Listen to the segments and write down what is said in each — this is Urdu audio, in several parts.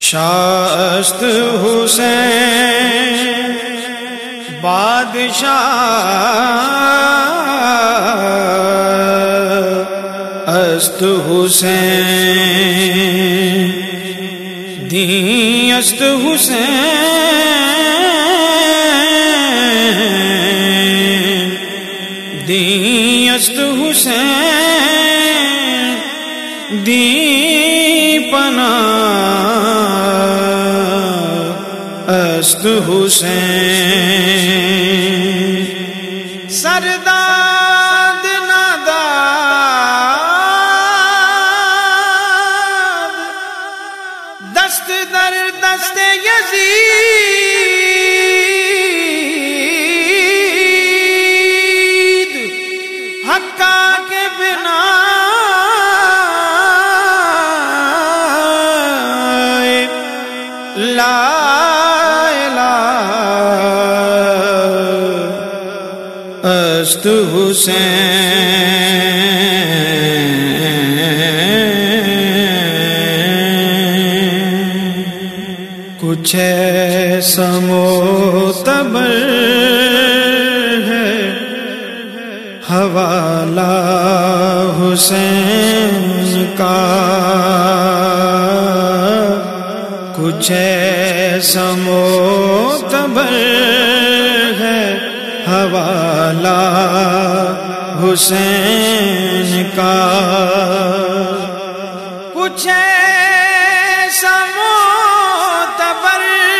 شاست حسین بادشاہ است حسین دین است حسین دین است حسین دی پناہ است حسین سرداد ناداد دست در دست یزید حقا کے بنا لا است حسین کچھ ایسا معتبر ہے حوالہ حسین کا کچھ ایسا معتبر ہے حوالہ حسین کا کچھ ایسا معتبر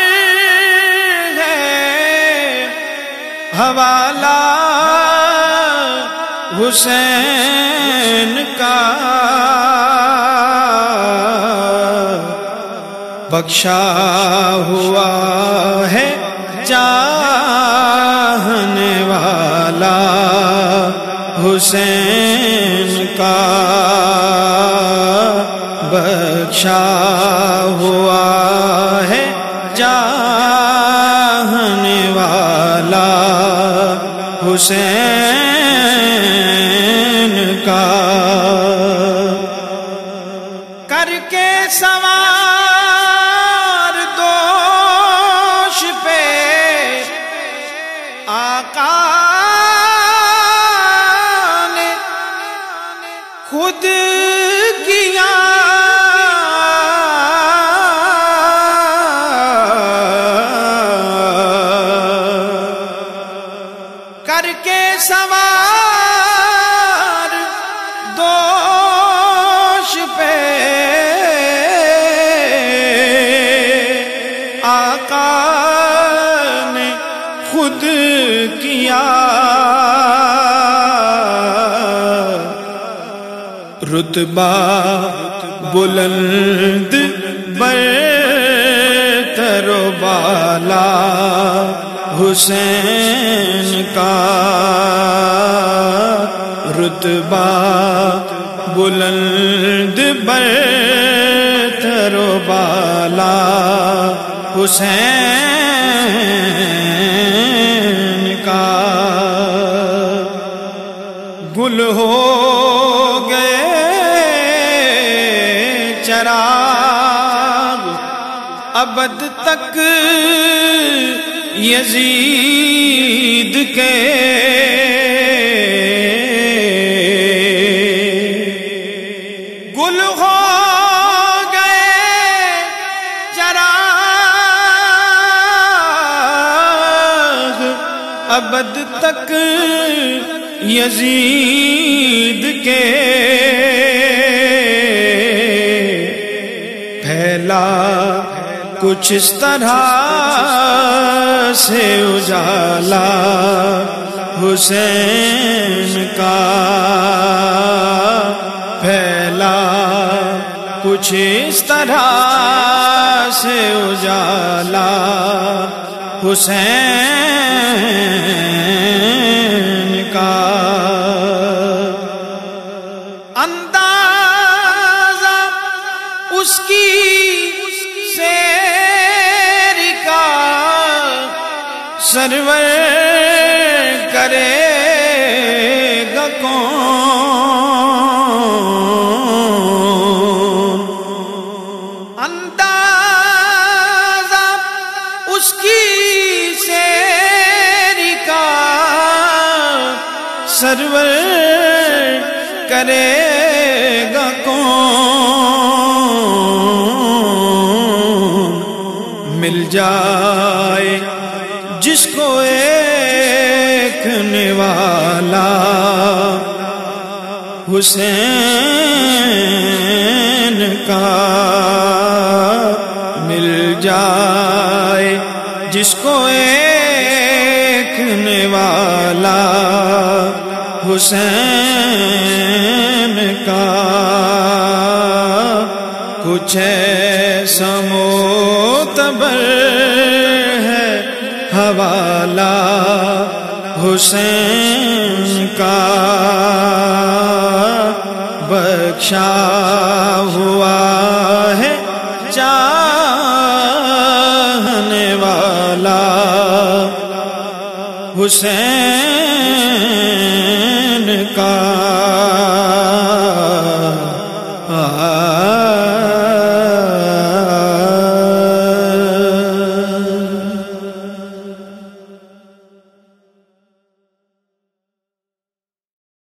ہے حوالہ حسین کا بخشا ہوا ہے چاہنے والا حسین کا بخشا ہوا ہے چاہنے والا حسین کا کر کے سوار دوش پہ آقا نے خود کیا کر کے سوار دوش پہ آقا نے خود کیا رتبہ بلند برتر و بالا حسین کا رتبہ بلند برتر و بالا حسین کا گل ہو گئے چراغ ابد تک یزید کے گل ہو گئے چراغ ابد تک یزید کے پھیلا کچھ اس طرح سے اجالا حسین کا پھیلا کچھ اس طرح سے اجالا حسین کا اندازہ اس کی سیر کا سرور کرے گا کون انداز تصور کرے گا کون، مل جائے جس کو ایک نوالا حسین کا، مل جائے جس کو ایک نوالا حسین کا، کچھ ایسا معتبر ہے حوالہ حسین کا، بخشا ہوا ہے چاہنے والا حسین کا۔